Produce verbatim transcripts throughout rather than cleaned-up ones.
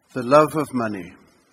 the love of money.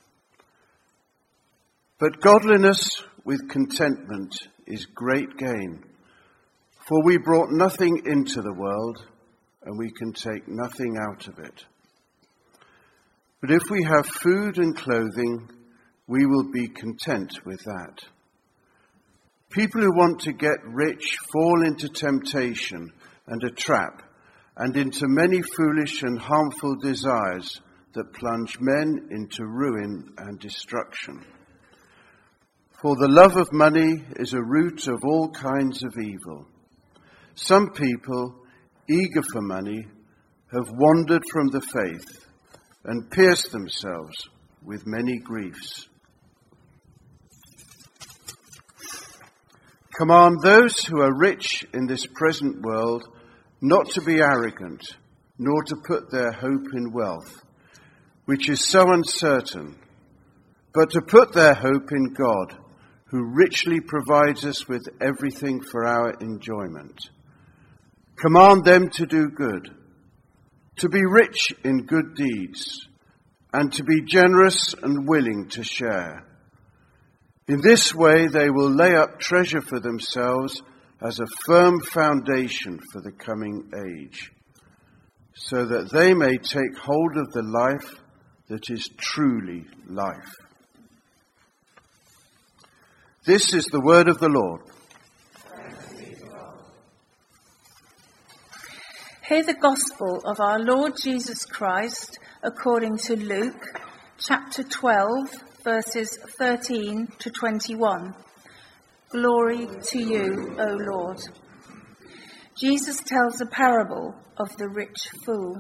But godliness with contentment is great gain. For we brought nothing into the world, and we can take nothing out of it. But if we have food and clothing, we will be content with that. People who want to get rich fall into temptation and a trap, and into many foolish and harmful desires that plunge men into ruin and destruction. For the love of money is a root of all kinds of evil. Some people, eager for money, have wandered from the faith and pierced themselves with many griefs. Command those who are rich in this present world not to be arrogant, nor to put their hope in wealth, which is so uncertain, but to put their hope in God, who richly provides us with everything for our enjoyment. Command them to do good, to be rich in good deeds, and to be generous and willing to share. In this way they will lay up treasure for themselves as a firm foundation for the coming age, so that they may take hold of the life that is truly life. This is the word of the Lord. Hear the gospel of our Lord Jesus Christ according to Luke, chapter twelve, verses thirteen to twenty-one. Glory to you, O Lord. Jesus tells a parable of the rich fool.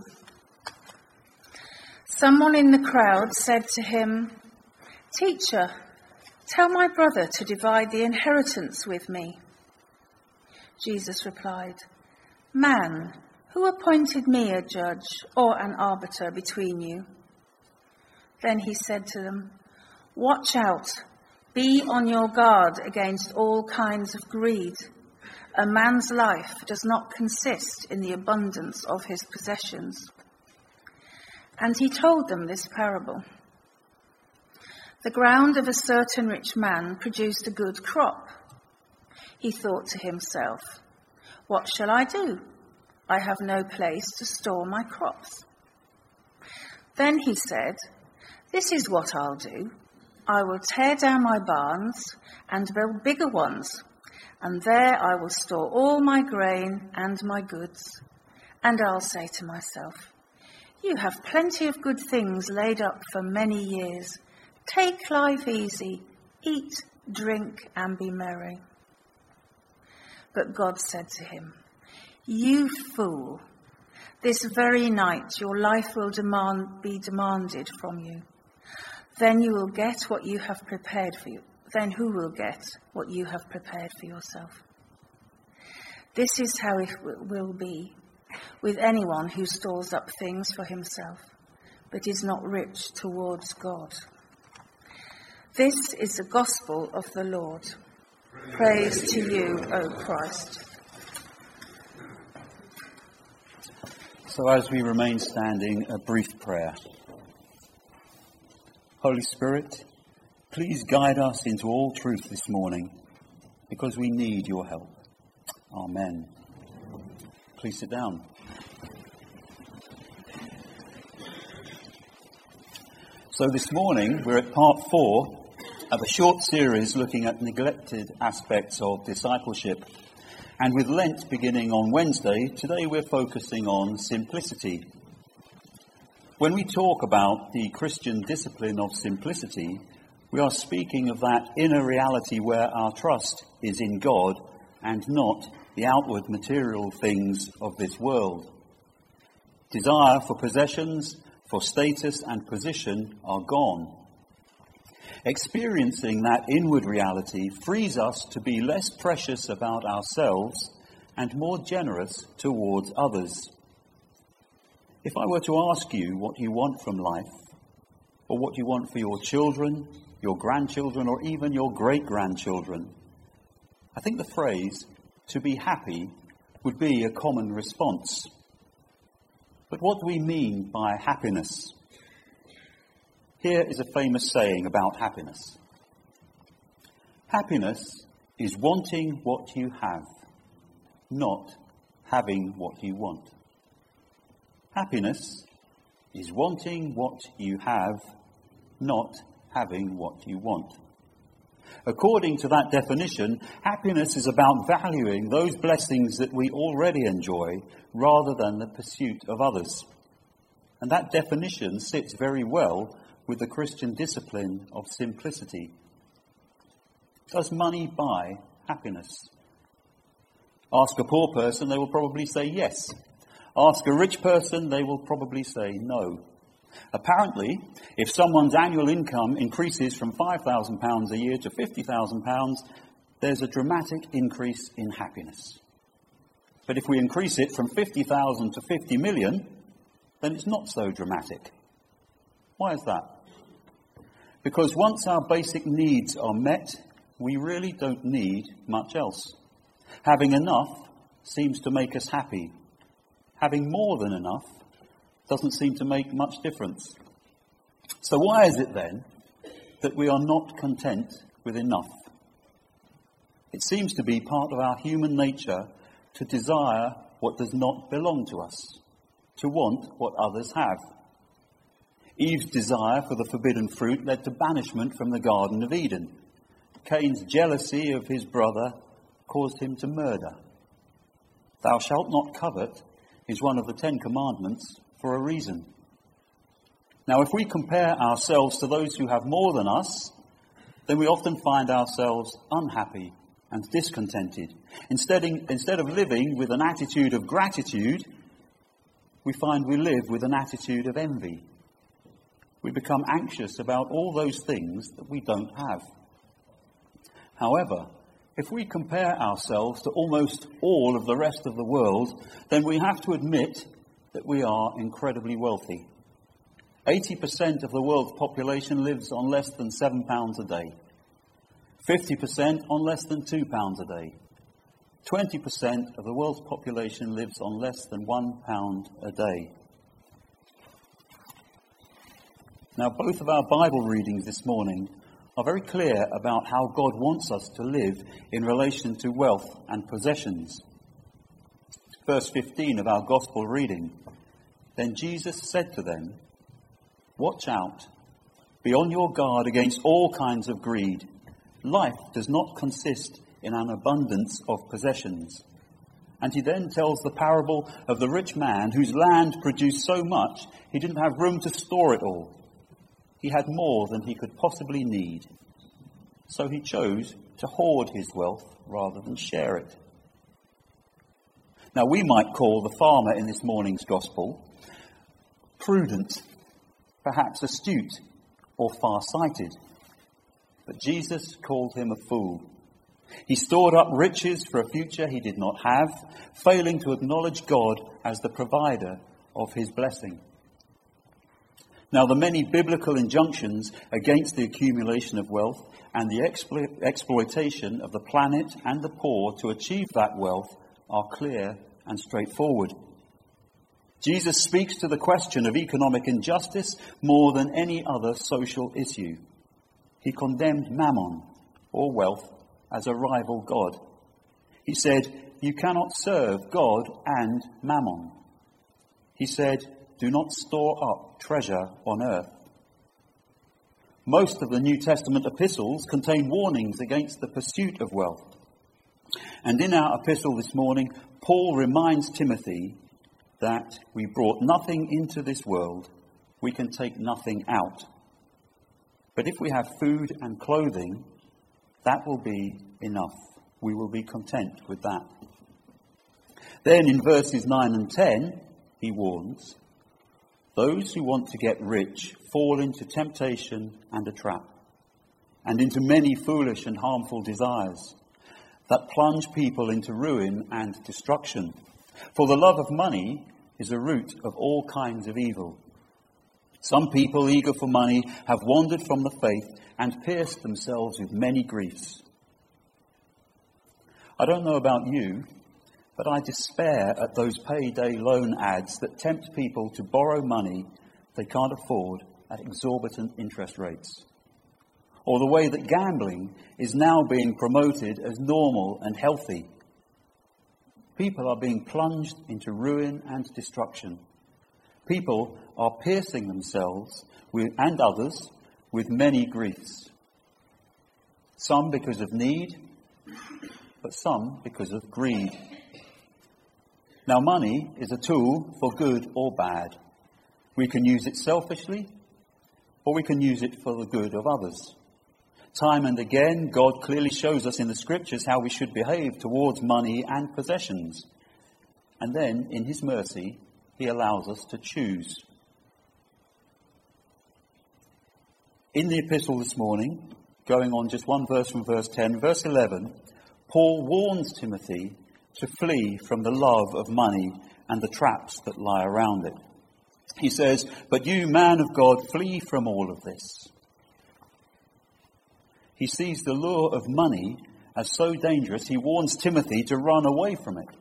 Someone in the crowd said to him, "Teacher, tell my brother to divide the inheritance with me." Jesus replied, "Man, who appointed me a judge or an arbiter between you?" Then he said to them, "Watch out, be on your guard against all kinds of greed. A man's life does not consist in the abundance of his possessions." And he told them this parable. The ground of a certain rich man produced a good crop. He thought to himself, "What shall I do? I have no place to store my crops." Then he said, "This is what I'll do. I will tear down my barns and build bigger ones, and there I will store all my grain and my goods. And I'll say to myself, 'You have plenty of good things laid up for many years. Take life easy, eat, drink, and be merry.' But God said to him, 'You fool, this very night your life will demand, be demanded from you. Then you will get what you have prepared for you. Then who will get what you have prepared for yourself?' This is how it will be with anyone who stores up things for himself, but is not rich towards God." This is the gospel of the Lord. Praise to you, O Christ. So as we remain standing, a brief prayer. Holy Spirit, please guide us into all truth this morning, because we need your help. Amen. Please sit down. So this morning, we're at part four of a short series looking at neglected aspects of discipleship. And with Lent beginning on Wednesday, today we're focusing on simplicity. When we talk about the Christian discipline of simplicity, we are speaking of that inner reality where our trust is in God and not the outward material things of this world. Desire for possessions, for status and position are gone. Experiencing that inward reality frees us to be less precious about ourselves and more generous towards others. If I were to ask you what you want from life, or what you want for your children, your grandchildren, or even your great-grandchildren, I think the phrase, "to be happy," would be a common response. But what do we mean by happiness? here is a famous saying about happiness. Happiness is wanting what you have, not having what you want. Happiness is wanting what you have, not having what you want. According to that definition, happiness is about valuing those blessings that we already enjoy rather than the pursuit of others. And that definition sits very well with the Christian discipline of simplicity. Does money buy happiness? Ask a poor person, they will probably say yes. Ask a rich person, they will probably say no. Apparently, if someone's annual income increases from five thousand pounds a year to fifty thousand pounds, there's a dramatic increase in happiness. But if we increase it from fifty thousand to fifty million, then it's not so dramatic. Why is that? Because once our basic needs are met, we really don't need much else. Having enough seems to make us happy. Having more than enough doesn't seem to make much difference. So why is it then that we are not content with enough? It seems to be part of our human nature to desire what does not belong to us, to want what others have. Eve's desire for the forbidden fruit led to banishment from the Garden of Eden. Cain's jealousy of his brother caused him to murder. Thou shalt not covet is one of the Ten Commandments for a reason. Now, if we compare ourselves to those who have more than us, then we often find ourselves unhappy and discontented. Instead, instead of living with an attitude of gratitude, we find we live with an attitude of envy. We become anxious about all those things that we don't have. However, if we compare ourselves to almost all of the rest of the world, then we have to admit that we are incredibly wealthy. eighty percent of the world's population lives on less than seven pounds a day. fifty percent on less than two pounds a day. twenty percent of the world's population lives on less than one pound a day. Now, both of our Bible readings this morning are very clear about how God wants us to live in relation to wealth and possessions. Verse fifteen of our Gospel reading. Then Jesus said to them, "Watch out, be on your guard against all kinds of greed. Life does not consist in an abundance of possessions." And he then tells the parable of the rich man whose land produced so much he didn't have room to store it all. He had more than he could possibly need. So he chose to hoard his wealth rather than share it. Now, we might call the farmer in this morning's gospel prudent, perhaps astute or far-sighted. But Jesus called him a fool. He stored up riches for a future he did not have, failing to acknowledge God as the provider of his blessing. Now, the many biblical injunctions against the accumulation of wealth and the explo- exploitation of the planet and the poor to achieve that wealth are clear and straightforward. Jesus speaks to the question of economic injustice more than any other social issue. He condemned mammon, or wealth, as a rival god. He said, "You cannot serve God and mammon." He said, "Do not store up treasure on earth." Most of the New Testament epistles contain warnings against the pursuit of wealth. And in our epistle this morning, Paul reminds Timothy that we brought nothing into this world, we can take nothing out. But if we have food and clothing, that will be enough. We will be content with that. Then in verses nine and ten, he warns, "Those who want to get rich fall into temptation and a trap, and into many foolish and harmful desires that plunge people into ruin and destruction. For the love of money is a root of all kinds of evil. Some people eager for money have wandered from the faith and pierced themselves with many griefs." I don't know about you, but I despair at those payday loan ads that tempt people to borrow money they can't afford at exorbitant interest rates, or the way that gambling is now being promoted as normal and healthy. People are being plunged into ruin and destruction. People are piercing themselves with, and others with many griefs. Some because of need, but some because of greed. Now, money is a tool for good or bad. We can use it selfishly, or we can use it for the good of others. Time and again, God clearly shows us in the Scriptures how we should behave towards money and possessions. And then, in his mercy, he allows us to choose. In the epistle this morning, going on just one verse from verse ten, verse eleven, Paul warns Timothy to flee from the love of money and the traps that lie around it. He says, "But you, man of God, flee from all of this." He sees the lure of money as so dangerous, he warns Timothy to run away from it.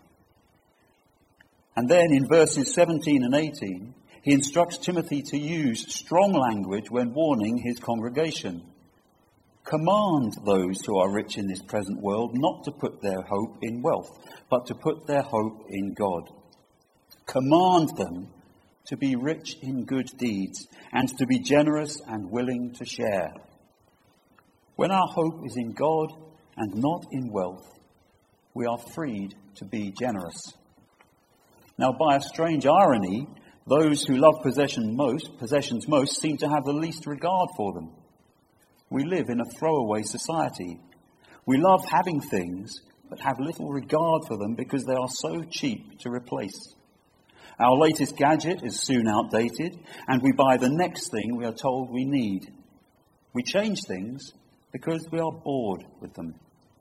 And then in verses seventeen and eighteen, he instructs Timothy to use strong language when warning his congregation. Command those who are rich in this present world not to put their hope in wealth, but to put their hope in God. Command them to be rich in good deeds and to be generous and willing to share. When our hope is in God and not in wealth, we are freed to be generous. Now, by a strange irony, those who love possession most, possessions most seem to have the least regard for them. We live in a throwaway society. We love having things, but have little regard for them because they are so cheap to replace. Our latest gadget is soon outdated, and we buy the next thing we are told we need. We change things because we are bored with them.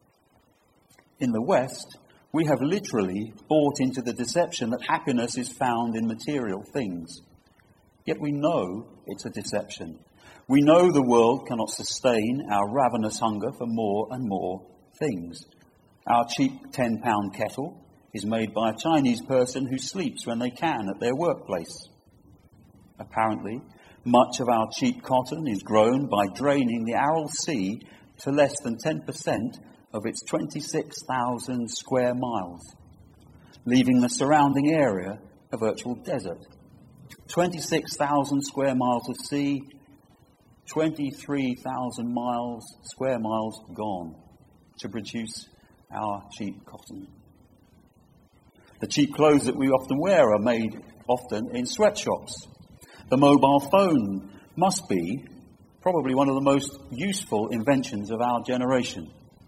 In the West, we have literally bought into the deception that happiness is found in material things. Yet we know it's a deception. We know the world cannot sustain our ravenous hunger for more and more things. Our cheap ten-pound kettle is made by a Chinese person who sleeps when they can at their workplace. Apparently, much of our cheap cotton is grown by draining the Aral Sea to less than ten percent of its twenty-six thousand square miles, leaving the surrounding area a virtual desert. twenty-six thousand square miles of sea, twenty-three thousand miles, square miles gone to produce our cheap cotton. The cheap clothes that we often wear are made often in sweatshops. The mobile phone must be probably one of the most useful inventions of our generation.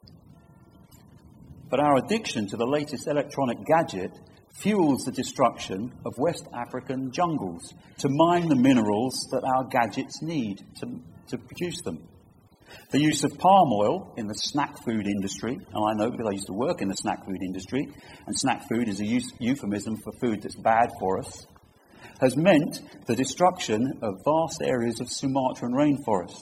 But our addiction to the latest electronic gadget fuels the destruction of West African jungles to mine the minerals that our gadgets need to, to produce them. The use of palm oil in the snack food industry, and I know because I used to work in the snack food industry, and snack food is a use, euphemism for food that's bad for us, has meant the destruction of vast areas of Sumatran rainforest.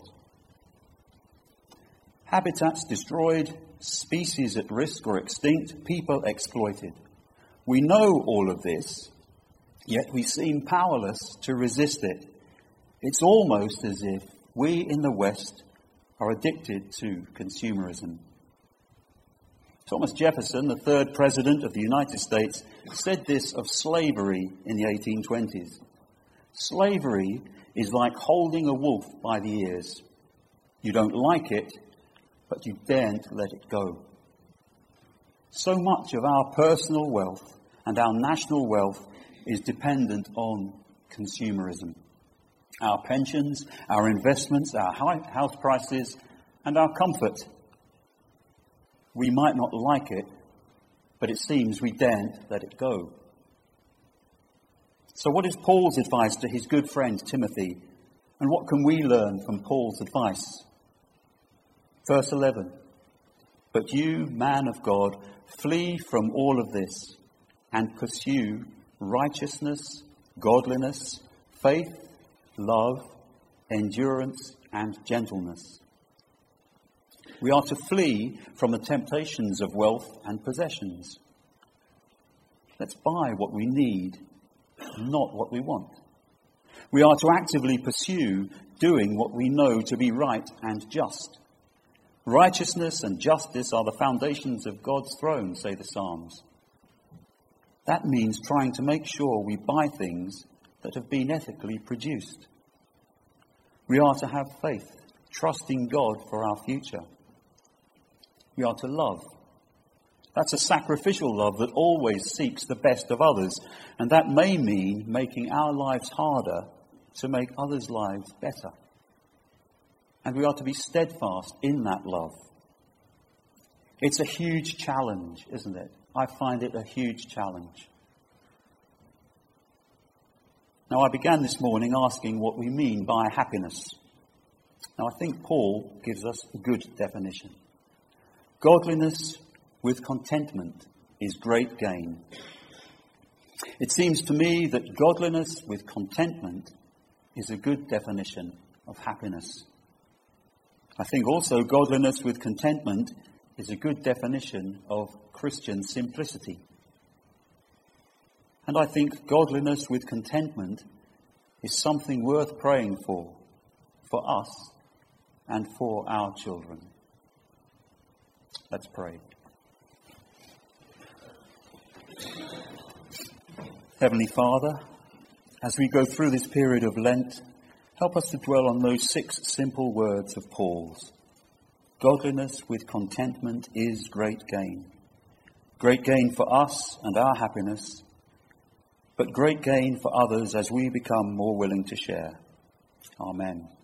Habitats destroyed, species at risk or extinct, people exploited. We know all of this, yet we seem powerless to resist it. It's almost as if we in the West are addicted to consumerism. Thomas Jefferson, the third president of the United States, said this of slavery in the eighteen twenties. Slavery is like holding a wolf by the ears. You don't like it, but you daren't let it go. So much of our personal wealth and our national wealth is dependent on consumerism. Our pensions, our investments, our house prices, and our comfort. We might not like it, but it seems we daren't let it go. So what is Paul's advice to his good friend Timothy? And what can we learn from Paul's advice? Verse eleven. But you, man of God, flee from all of this and pursue righteousness, godliness, faith, love, endurance, and gentleness. We are to flee from the temptations of wealth and possessions. Let's buy what we need, not what we want. We are to actively pursue doing what we know to be right and just. Righteousness and justice are the foundations of God's throne, say the Psalms. That means trying to make sure we buy things that have been ethically produced. We are to have faith, trusting God for our future. We are to love. That's a sacrificial love that always seeks the best of others, and that may mean making our lives harder to make others' lives better. And we are to be steadfast in that love. It's a huge challenge, isn't it? I find it a huge challenge. Now, I began this morning asking what we mean by happiness. Now, I think Paul gives us a good definition. Godliness with contentment is great gain. It seems to me that godliness with contentment is a good definition of happiness. I think also godliness with contentment is a good definition of Christian simplicity. And I think godliness with contentment is something worth praying for, for us and for our children. Let's pray. Heavenly Father, as we go through this period of Lent, help us to dwell on those six simple words of Paul's. Godliness with contentment is great gain. Great gain for us and our happiness, but great gain for others as we become more willing to share. Amen.